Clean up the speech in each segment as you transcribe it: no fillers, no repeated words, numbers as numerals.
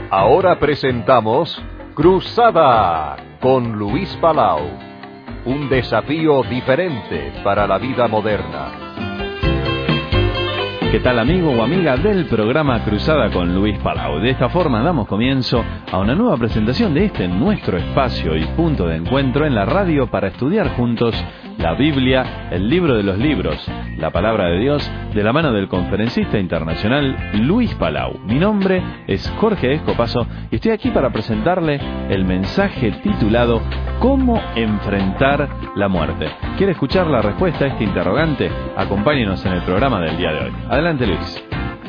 Ahora presentamos Cruzada con Luis Palau. Un desafío diferente para la vida moderna. ¿Qué tal, amigo o amiga del programa Cruzada con Luis Palau? De esta forma damos comienzo a una nueva presentación de nuestro espacio y punto de encuentro en la radio para estudiar juntos la Biblia, el libro de los libros, la palabra de Dios, de la mano del conferencista internacional Luis Palau. Mi nombre es Jorge Escopazo y estoy aquí para presentarle el mensaje titulado ¿Cómo enfrentar la muerte? ¿Quiere escuchar la respuesta a este interrogante? Acompáñenos en el programa del día de hoy. Adelante, Luis.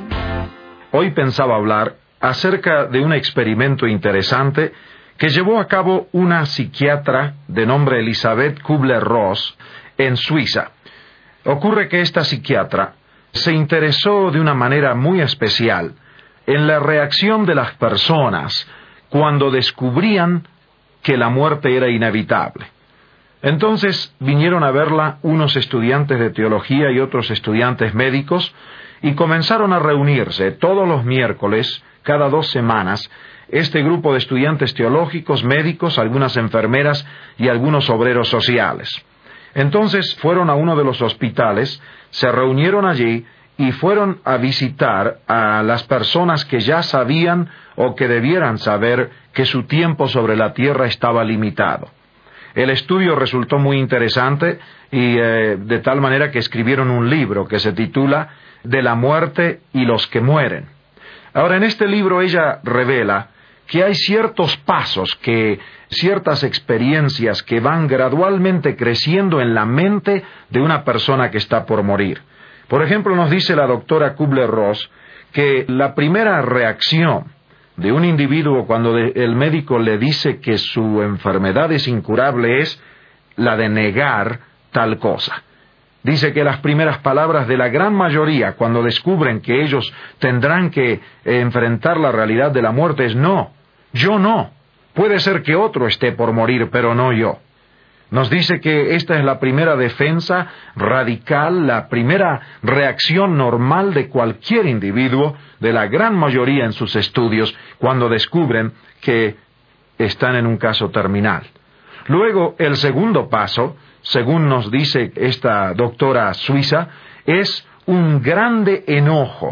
Hoy pensaba hablar acerca de un experimento interesante que llevó a cabo una psiquiatra de nombre Elisabeth Kübler-Ross en Suiza. Ocurre que esta psiquiatra se interesó de una manera muy especial en la reacción de las personas cuando descubrían que la muerte era inevitable. Entonces vinieron a verla unos estudiantes de teología y otros estudiantes médicos y comenzaron a reunirse todos los miércoles, cada 2 semanas, este grupo de estudiantes teológicos, médicos, algunas enfermeras y algunos obreros sociales. Entonces fueron a uno de los hospitales, se reunieron allí y fueron a visitar a las personas que ya sabían o que debieran saber que su tiempo sobre la tierra estaba limitado. El estudio resultó muy interesante y de tal manera que escribieron un libro que se titula De la muerte y los que mueren. Ahora, en este libro ella revela que hay ciertos pasos, ciertas experiencias que van gradualmente creciendo en la mente de una persona que está por morir. Por ejemplo, nos dice la doctora Kübler-Ross que la primera reacción de un individuo cuando el médico le dice que su enfermedad es incurable es la de negar tal cosa. Dice que las primeras palabras de la gran mayoría cuando descubren que ellos tendrán que enfrentar la realidad de la muerte es no, yo no. Puede ser que otro esté por morir, pero no yo. Nos dice que esta es la primera defensa radical, la primera reacción normal de cualquier individuo, de la gran mayoría en sus estudios, cuando descubren que están en un caso terminal. Luego, el segundo paso, según nos dice esta doctora suiza, es un grande enojo,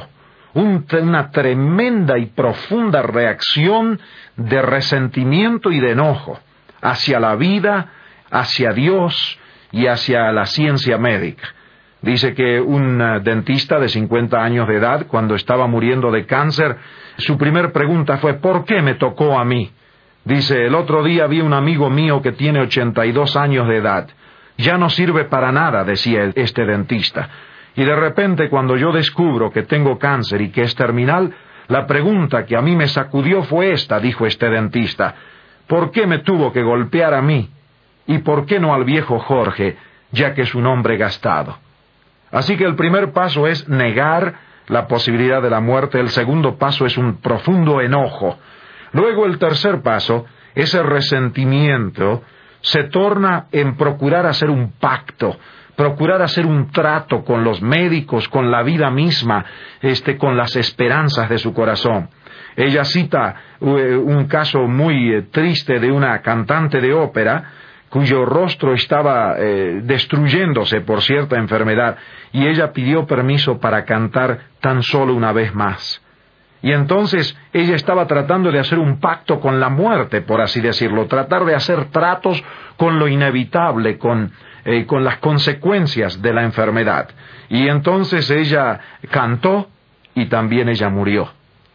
una tremenda y profunda reacción de resentimiento y de enojo hacia la vida, hacia Dios y hacia la ciencia médica. Dice que un dentista de 50 años de edad, cuando estaba muriendo de cáncer, su primer pregunta fue ¿por qué me tocó a mí? Dice, el otro día vi un amigo mío que tiene 82 años de edad. Ya no sirve para nada, decía este dentista. Y de repente, cuando yo descubro que tengo cáncer y que es terminal, la pregunta que a mí me sacudió fue esta, dijo este dentista. ¿Por qué me tuvo que golpear a mí? ¿Y por qué no al viejo Jorge, ya que es un hombre gastado? Así que el primer paso es negar la posibilidad de la muerte. El segundo paso es un profundo enojo. Luego el tercer paso, ese resentimiento, se torna en procurar hacer un pacto, procurar hacer un trato con los médicos, con la vida misma, con las esperanzas de su corazón. Ella cita un caso muy triste de una cantante de ópera, cuyo rostro estaba destruyéndose por cierta enfermedad, y ella pidió permiso para cantar tan solo una vez más. Y entonces ella estaba tratando de hacer un pacto con la muerte, por así decirlo, tratar de hacer tratos con lo inevitable, con las consecuencias de la enfermedad. Y entonces ella cantó y también ella murió.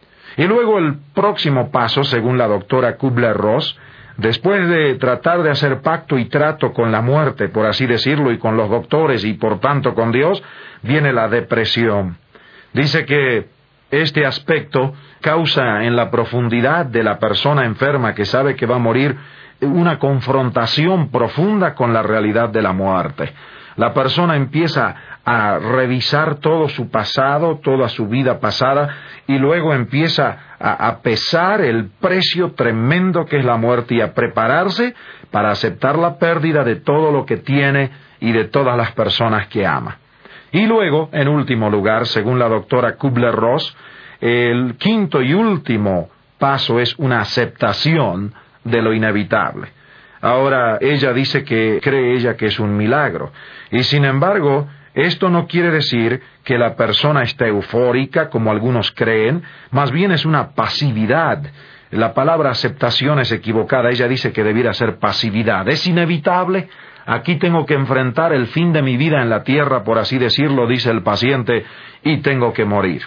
Y luego el próximo paso, según la doctora Kübler-Ross, después de tratar de hacer pacto y trato con la muerte, por así decirlo, y con los doctores y por tanto con Dios, viene la depresión. Dice que este aspecto causa en la profundidad de la persona enferma que sabe que va a morir una confrontación profunda con la realidad de la muerte. La persona empieza a revisar todo su pasado, toda su vida pasada, y luego empieza a pesar el precio tremendo que es la muerte y a prepararse para aceptar la pérdida de todo lo que tiene y de todas las personas que ama. Y luego, en último lugar, según la doctora Kübler-Ross, el quinto y último paso es una aceptación de lo inevitable. Ahora, ella dice que cree ella que es un milagro. Y sin embargo, esto no quiere decir que la persona esté eufórica, como algunos creen, más bien es una pasividad. La palabra aceptación es equivocada, ella dice que debiera ser pasividad. Es inevitable, aquí tengo que enfrentar el fin de mi vida en la tierra, por así decirlo, dice el paciente, y tengo que morir.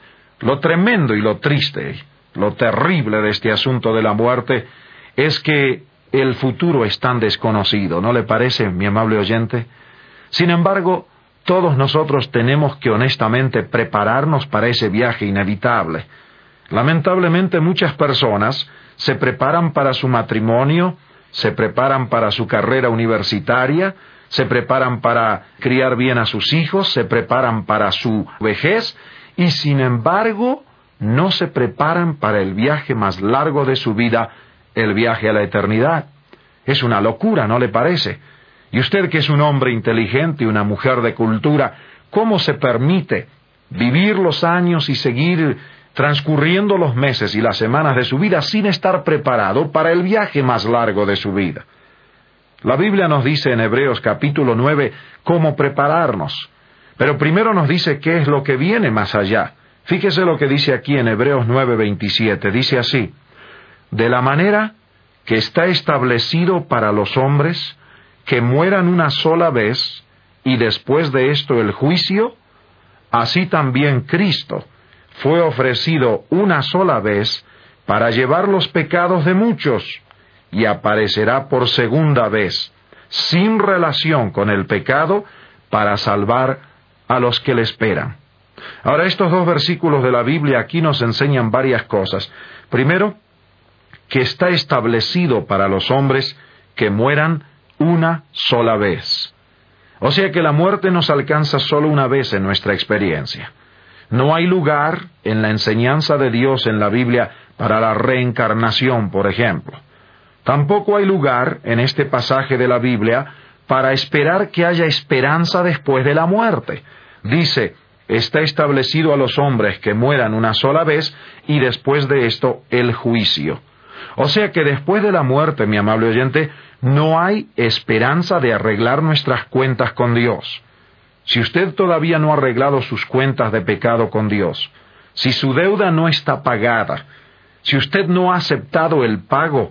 Lo tremendo y lo triste, lo terrible de este asunto de la muerte, es que el futuro es tan desconocido, ¿no le parece, mi amable oyente? Sin embargo, todos nosotros tenemos que honestamente prepararnos para ese viaje inevitable. Lamentablemente muchas personas se preparan para su matrimonio, se preparan para su carrera universitaria, se preparan para criar bien a sus hijos, se preparan para su vejez, y sin embargo no se preparan para el viaje más largo de su vida, el viaje a la eternidad. Es una locura, ¿no le parece? Y usted, que es un hombre inteligente y una mujer de cultura, ¿cómo se permite vivir los años y seguir transcurriendo los meses y las semanas de su vida sin estar preparado para el viaje más largo de su vida? La Biblia nos dice en Hebreos capítulo 9 cómo prepararnos, pero primero nos dice qué es lo que viene más allá. Fíjese lo que dice aquí en Hebreos 9:27, dice así: de la manera que está establecido para los hombres que mueran una sola vez, y después de esto el juicio, así también Cristo fue ofrecido una sola vez para llevar los pecados de muchos, y aparecerá por segunda vez, sin relación con el pecado, para salvar a los que le esperan. Ahora, estos dos versículos de la Biblia aquí nos enseñan varias cosas. Primero, que está establecido para los hombres que mueran una sola vez. O sea que la muerte nos alcanza solo una vez en nuestra experiencia. No hay lugar en la enseñanza de Dios en la Biblia para la reencarnación, por ejemplo. Tampoco hay lugar en este pasaje de la Biblia para esperar que haya esperanza después de la muerte. Dice, está establecido a los hombres que mueran una sola vez y después de esto el juicio. O sea que después de la muerte, mi amable oyente, no hay esperanza de arreglar nuestras cuentas con Dios. Si usted todavía no ha arreglado sus cuentas de pecado con Dios, si su deuda no está pagada, si usted no ha aceptado el pago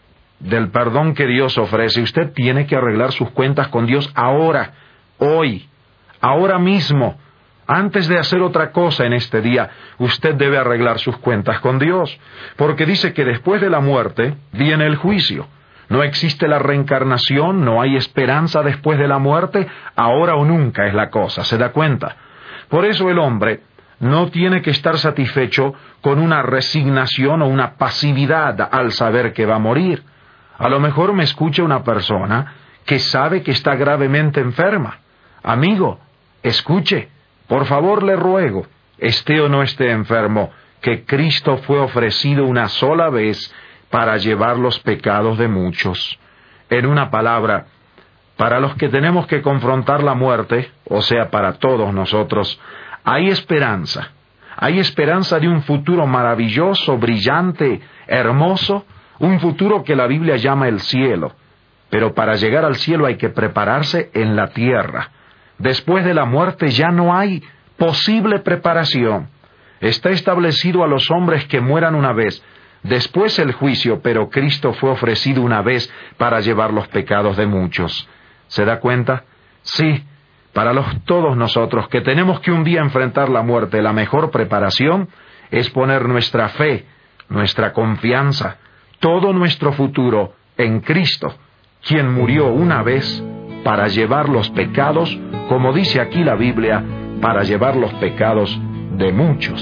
del perdón que Dios ofrece, usted tiene que arreglar sus cuentas con Dios ahora, hoy, ahora mismo. Antes de hacer otra cosa en este día, usted debe arreglar sus cuentas con Dios, porque dice que después de la muerte viene el juicio. No existe la reencarnación, no hay esperanza después de la muerte, ahora o nunca es la cosa, ¿se da cuenta? Por eso el hombre no tiene que estar satisfecho con una resignación o una pasividad al saber que va a morir. A lo mejor me escucha una persona que sabe que está gravemente enferma. Amigo, escuche, por favor le ruego, esté o no esté enfermo, que Cristo fue ofrecido una sola vez para llevar los pecados de muchos. En una palabra, para los que tenemos que confrontar la muerte, o sea, para todos nosotros, hay esperanza. Hay esperanza de un futuro maravilloso, brillante, hermoso, un futuro que la Biblia llama el cielo. Pero para llegar al cielo hay que prepararse en la tierra. Después de la muerte ya no hay posible preparación. Está establecido a los hombres que mueran una vez, después el juicio, pero Cristo fue ofrecido una vez para llevar los pecados de muchos. ¿Se da cuenta? Sí, para todos nosotros que tenemos que un día enfrentar la muerte, la mejor preparación es poner nuestra fe, nuestra confianza, todo nuestro futuro en Cristo, quien murió una vez para llevar los pecados, como dice aquí la Biblia, para llevar los pecados de muchos.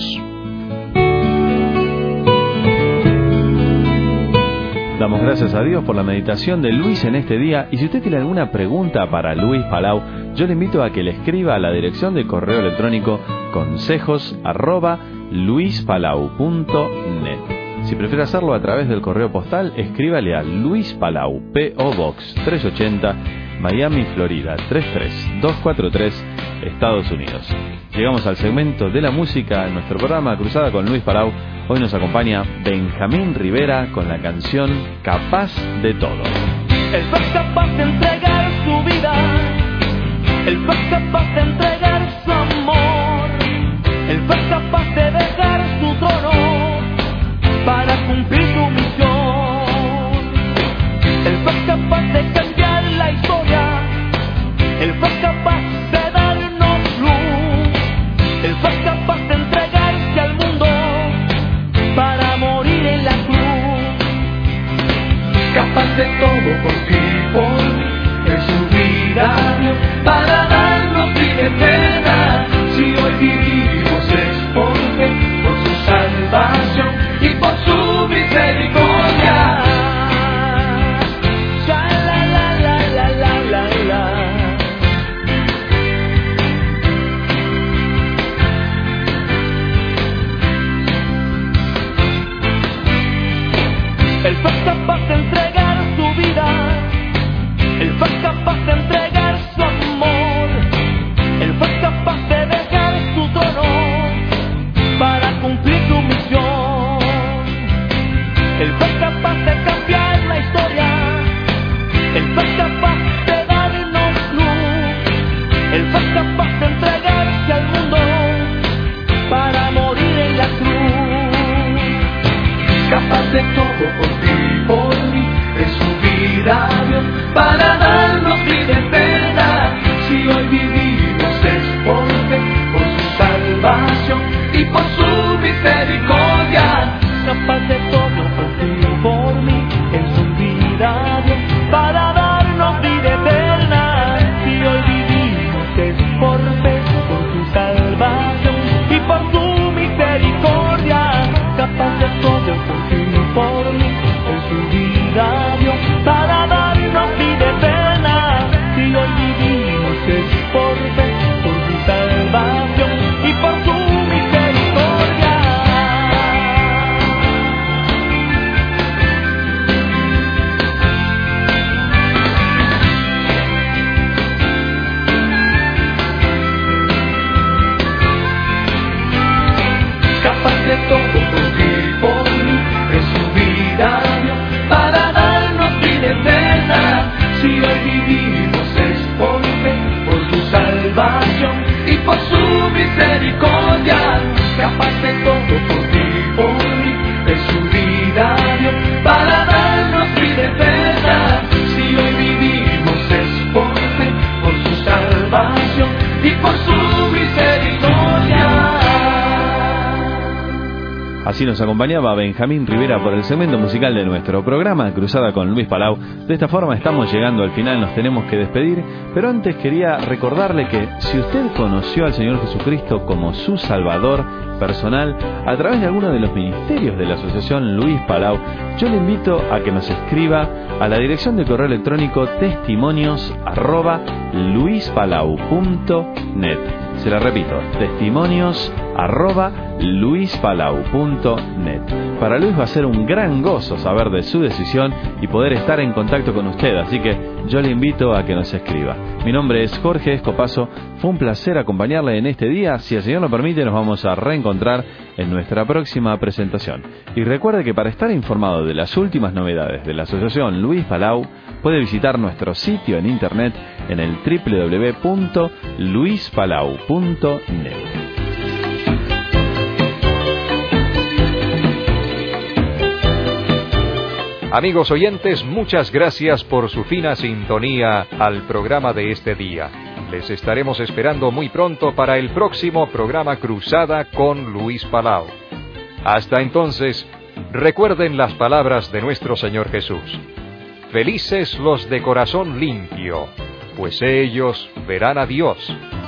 Damos gracias a Dios por la meditación de Luis en este día, y si usted tiene alguna pregunta para Luis Palau, yo le invito a que le escriba a la dirección de correo electrónico consejos@luispalau.net. Si prefiere hacerlo a través del correo postal, escríbale a Luis Palau, P.O. Box 380, Miami, Florida 33243, Estados Unidos. Llegamos al segmento de la música en nuestro programa Cruzada con Luis Palau. Hoy nos acompaña Benjamín Rivera con la canción Capaz de Todo. Él fue capaz de entregar su vida, él fue capaz de entregar su amor, él fue capaz de dejar su trono para cumplir su misión. Él fue capaz de cambiar la historia, él fue capaz de darnos luz, él fue capaz de entregarse al mundo para morir en la cruz. Capaz de todo por ti, por mí, en su vida dio para darnos vida eterna. Si hoy vivimos es por fe, por su salvación y por su misericordia. Ya la la la la la la la. Él fue capaz de entregar su vida, él fue capaz de entregar su amor, él fue capaz de dejar su trono para cumplir su misión. Él fue capaz de cambiar la historia, él fue capaz de darnos luz, él fue capaz de entregarse al mundo para morir en la cruz. Capaz de todo por ti, por mí, de su vida dio para darnos vida eterna. Si hoy vivimos es por fe, por su salvación y por su misericordia. Capaz de todo por ti, por mí, en su vida dio para darnos vida eterna. Si hoy vivimos es por fe, por su salvación y por su misericordia. Capaz de todo por ti, por mí, en su vida dio para darnos vida eterna. Si hoy vivimos es por fe, por su salvación y por su misericordia. Capaz de todo por ti, por mí, en su vida dio para darnos vida eterna. Si hoy vivimos es por fe, por su salvación y por su misericordia. Capaz de todo por ti, por mí, en su vida dio para darnos vida eterna. Si hoy vivimos es por fe, por su salvación y por su misericordia. Así nos acompañaba Benjamín Rivera por el segmento musical de nuestro programa Cruzada con Luis Palau. De esta forma estamos llegando al final, nos tenemos que despedir, pero antes quería recordarle que si usted conoció al Señor Jesucristo como su Salvador personal a través de alguno de los ministerios de la Asociación Luis Palau, yo le invito a que nos escriba a la dirección de correo electrónico testimonios@luispalau.net. Se la repito, testimonios@luispalau.net. Para Luis va a ser un gran gozo saber de su decisión y poder estar en contacto con usted, así que yo le invito a que nos escriba. Mi nombre es Jorge Escopazo, fue un placer acompañarle en este día. Si el Señor lo permite, nos vamos a reencontrar en nuestra próxima presentación. Y recuerde que para estar informado de las últimas novedades de la Asociación Luis Palau, puede visitar nuestro sitio en internet en el www.luispalau.net. Amigos oyentes, muchas gracias por su fina sintonía al programa de este día. Les estaremos esperando muy pronto para el próximo programa Cruzada con Luis Palau. Hasta entonces, recuerden las palabras de nuestro Señor Jesús. Felices los de corazón limpio, pues ellos verán a Dios.